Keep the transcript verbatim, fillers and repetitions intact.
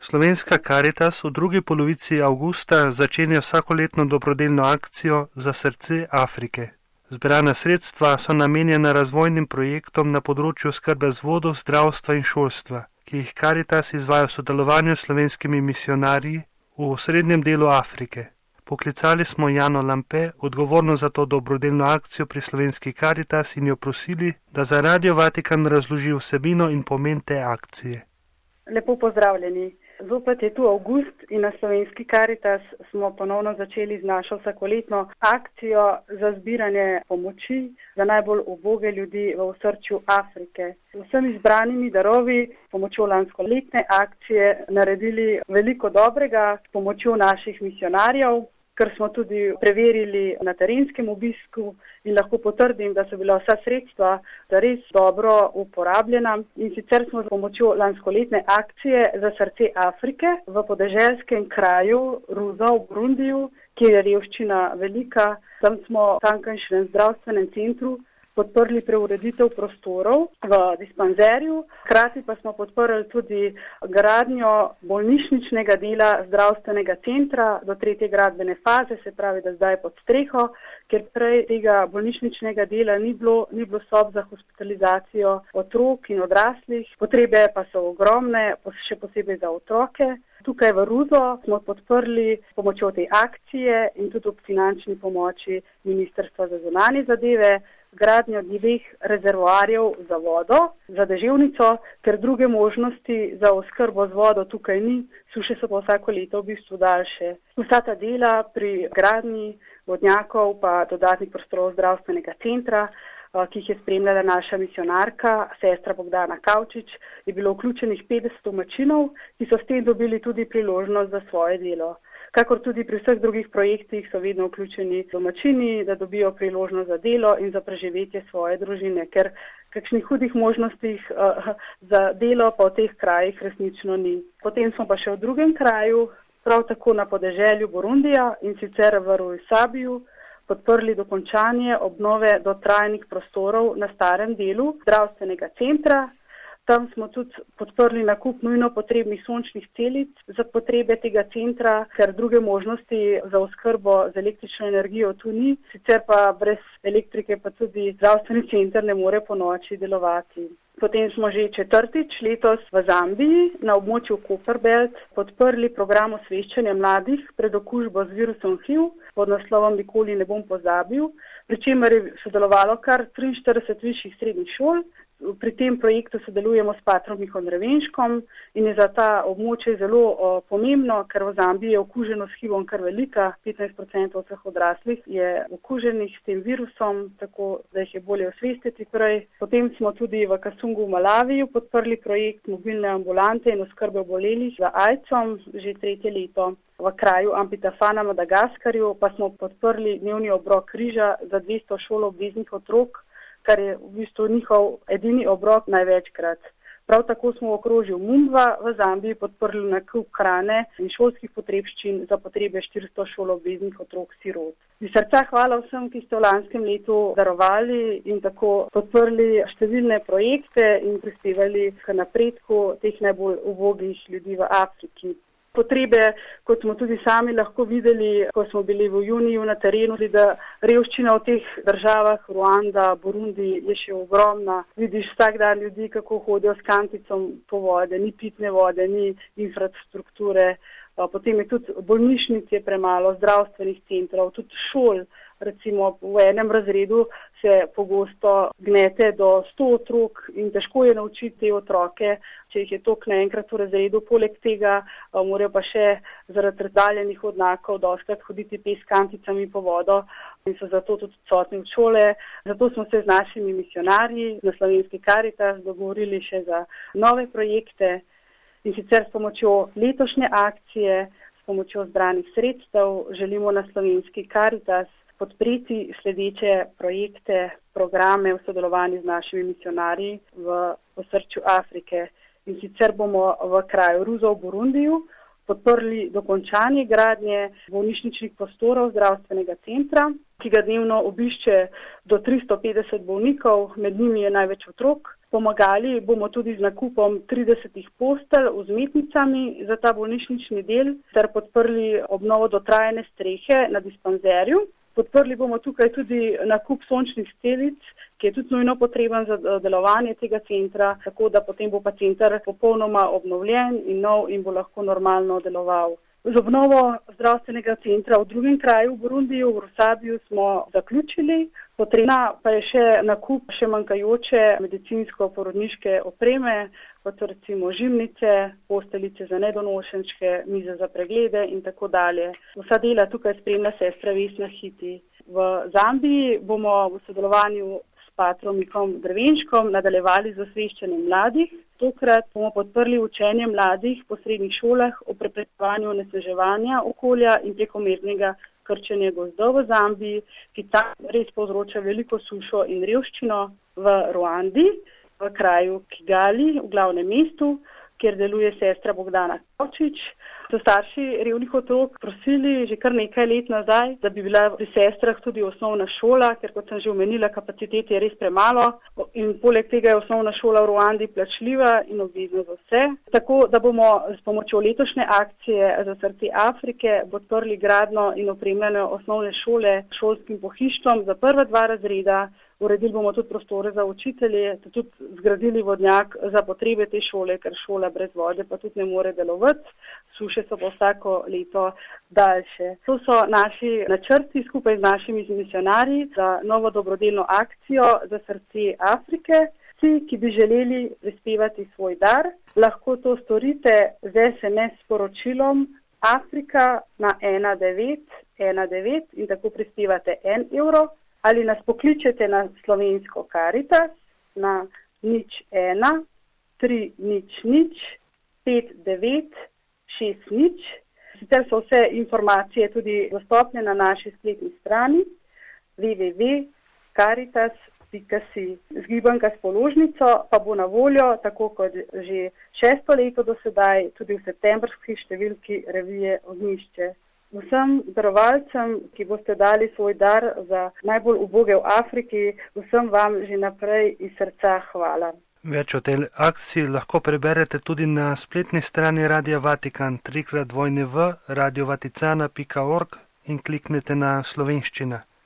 Slovenska Karitas v drugi polovici avgusta začenja vsakoletno dobrodelno akcijo Za srce Afrike. Zbrana sredstva so namenjena razvojnim projektom na področju oskrbe z vodo, zdravstva in šolstva, ki jih Karitas izvaja v sodelovanju s slovenskimi misijonarji v osrednjem delu Afrike. Poklicali smo Jano Lampe, odgovorno za to dobrodelno akcijo pri Slovenski Karitas, in jo prosili, da za Radio Vatikan razloži vsebino in pomen te akcije. Lepo pozdravljeni. Zopet je tu avgust in na Slovenski Karitas smo ponovno začeli z našo vsakoletno akcijo za zbiranje pomoči za najbolj uboge ljudi v osrčju Afrike. Vsemi izbranimi darovi pomočjo lanskoletne akcije naredili veliko dobrega s pomočjo naših misijonarjev, kar smo tudi preverili na terenskem obisku in lahko potrdim, da so bila vsa sredstva res dobro uporabljena. In sicer smo s pomočjo lanskoletne akcije Za srce Afrike v podeželskem kraju Ruza v Burundiju, kjer je revščina velika, tam smo v tamkajšnjem zdravstvenem centru podprli preureditev prostorov v dispanzerju, hkrati pa smo podprli tudi gradnjo bolnišničnega dela zdravstvenega centra do tretje gradbene faze, se pravi, da zdaj pod streho, ker prej tega bolnišničnega dela ni bilo, ni bilo sob za hospitalizacijo otrok in odraslih, potrebe pa so ogromne, še posebej za otroke. Tukaj v Ruzo smo podprli s pomočjo te akcije in tudi ob finančni pomoči Ministrstva za zunanje zadeve gradnjo dveh rezervoarjev za vodo, za deževnico, ker druge možnosti za oskrbo z vodo tukaj ni, suše so pa vsako leto v bistvu daljše. Vsa ta dela pri gradnji vodnjakov pa dodatnih prostorov zdravstvenega centra, ki jih je spremljala naša misijonarka, sestra Bogdana Kavčič, je bilo vključenih petdeset domačinov, ki so s tem dobili tudi priložnost za svoje delo. Kakor tudi pri vseh drugih projektih so vedno vključeni domačini, da dobijo priložnost za delo in za preživetje svoje družine, ker kakšnih hudih možnostih uh, za delo pa v teh krajih resnično ni. Potem smo pa še v drugem kraju, prav tako na podeželju Burundija in sicer v Ruisabiju, podprli dokončanje obnove dotrajnih prostorov na starem delu zdravstvenega centra. Tam smo tudi podprli nakup nujno potrebnih sončnih celic za potrebe tega centra, ker druge možnosti za oskrbo z električno energijo tu ni, sicer pa brez elektrike pa tudi zdravstveni center ne more po noči delovati. Potem smo že četrtič letos v Zambiji na območju Copperbelt podprli program osveščanja mladih pred okužbo z virusom H I V pod naslovom Nikoli ne bom pozabil, pri čemer je sodelovalo kar triinštirideset višjih srednjih šol. Pri tem projektu sodelujemo s patrom Mihom Revenškom in je za ta območje zelo o, pomembno, ker v Zambiji je okuženost s H I V-om kar velika, petnajst procentov vseh odraslih je okuženih s tem virusom, tako da jih je bolje osvestiti prej. Potem smo tudi v Kasungu v Malaviju podprli projekt mobilne ambulante in oskrbe obolelih za AIDS-om že tretje leto. V kraju Ampitafana na Madagaskarju pa smo podprli dnevni obrok križa za dvesto šoloobveznih otrok, kar je v bistvu njihov edini obrok največkrat. Prav tako smo v okrožju Mumba v Zambiji podprli nakup hrane in šolskih potrebščin za potrebe štiristo šoloobveznih otrok sirot. Iz srca hvala vsem, ki ste v lanskem letu darovali in tako podprli številne projekte in prispevali k napredku teh najbolj ubogih ljudi v Afriki. Potrebe, kot smo tudi sami lahko videli, ko smo bili v juniju na terenu, da revščina v teh državah, Ruanda, Burundi, je še ogromna. Vidiš vsak dan ljudi, kako hodijo s kanticom po vode, ni pitne vode, ni infrastrukture. Potem je tudi bolnišnic je premalo, zdravstvenih centrov, tudi šol. Recimo v enem razredu se pogosto gnete do sto otrok in težko je naučiti te otroke, če jih je toliko naenkrat v razredu. Poleg tega morajo pa še zaradi razdaljenih odnakov dostakrat hoditi pes s kanticami po vodo in so zato tudi odsotni od šole. Zato smo se z našimi misijonarji na Slovenski Karitas dogovorili še za nove projekte in sicer s pomočjo letošnje akcije, s pomočjo zbranih sredstev želimo na Slovenski Karitas podpreti sledeče projekte, programe v sodelovanju z našimi misijonarji v osrčju Afrike. In sicer bomo v kraju Ruza v Burundiju podprli dokončanje gradnje bolnišničnih prostorov zdravstvenega centra, ki ga dnevno obišče do tristo petdeset bolnikov, med njimi je največ otrok. Pomagali bomo tudi z nakupom tridesetih postelj vzmetnicami za ta bolnišnični del ter podprli obnovo dotrajane strehe na dispanzerju. Podprli bomo tukaj tudi nakup sončnih celic, ki je tudi nujno potreben za delovanje tega centra, tako da potem bo pa center popolnoma obnovljen in nov in bo lahko normalno deloval. Z obnovo zdravstvenega centra v drugem kraju v Burundiju, v Rusabiju, smo zaključili. Potrebna pa je še nakup še manjkajoče medicinsko-porodniške opreme, kot so recimo žimnice, posteljice za nedonošenčke, mize za preglede in tako dalje. Vsa dela tukaj spremlja sestra Vesna Hiti. V Zambiji bomo v sodelovanju s patrom Mikom Drevenškom nadaljevali z osveščanjem mladih. Tokrat bomo podprli učenje mladih po srednjih šolah o preprečevanju onesnaževanja okolja in prekomernega krčenja gozdov v Zambiji, ki tam res povzroča veliko sušo in revščino. V Ruandi, v kraju Kigali, v glavnem mestu, kjer deluje sestra Bogdana Kavčič, so starši revnih otrok prosili že kar nekaj let nazaj, da bi bila pri sestrah tudi osnovna šola, ker kot sem že omenila, kapacitet je res premalo in poleg tega je osnovna šola v Ruandi plačljiva in obvezna za vse. Tako da bomo s pomočjo letošnje akcije za srce Afrike podprli gradnjo in opremljanje osnovne šole šolskim pohištvom za prva dva razreda. Uredili bomo tudi prostore za učitelje, tudi zgradili vodnjak za potrebe te šole, ker šola brez vode pa tudi ne more delovati. Suše so pa vsako leto daljše. To so naši načrti skupaj z našimi misionarji za novo dobrodelno akcijo za srce Afrike. Vsi, ki bi želeli prispevati svoj dar, lahko to storite z es em es sporočilom Afrika na ena devet ena devet in tako prispevate en evro. Ali nas pokličete na slovensko Karitas na nič ena tri nič nič pet devet šest nič. Sicer so vse informacije tudi dostopne na naši spletni strani w w w pika karitas pika si. Zgibanka s položnico pa bo na voljo, tako kot že šesto leto do sedaj, tudi v septembrski številki revije Ognjišče. Vsem darovalcem, ki boste dali svoj dar za najbolj uboge v Afriki, vsem vam že naprej iz srca hvala. Več o tej akciji lahko preberete tudi na spletni strani Radia Vatikan tri krat dvojni v radio vaticana pika org in kliknete na slovenščina.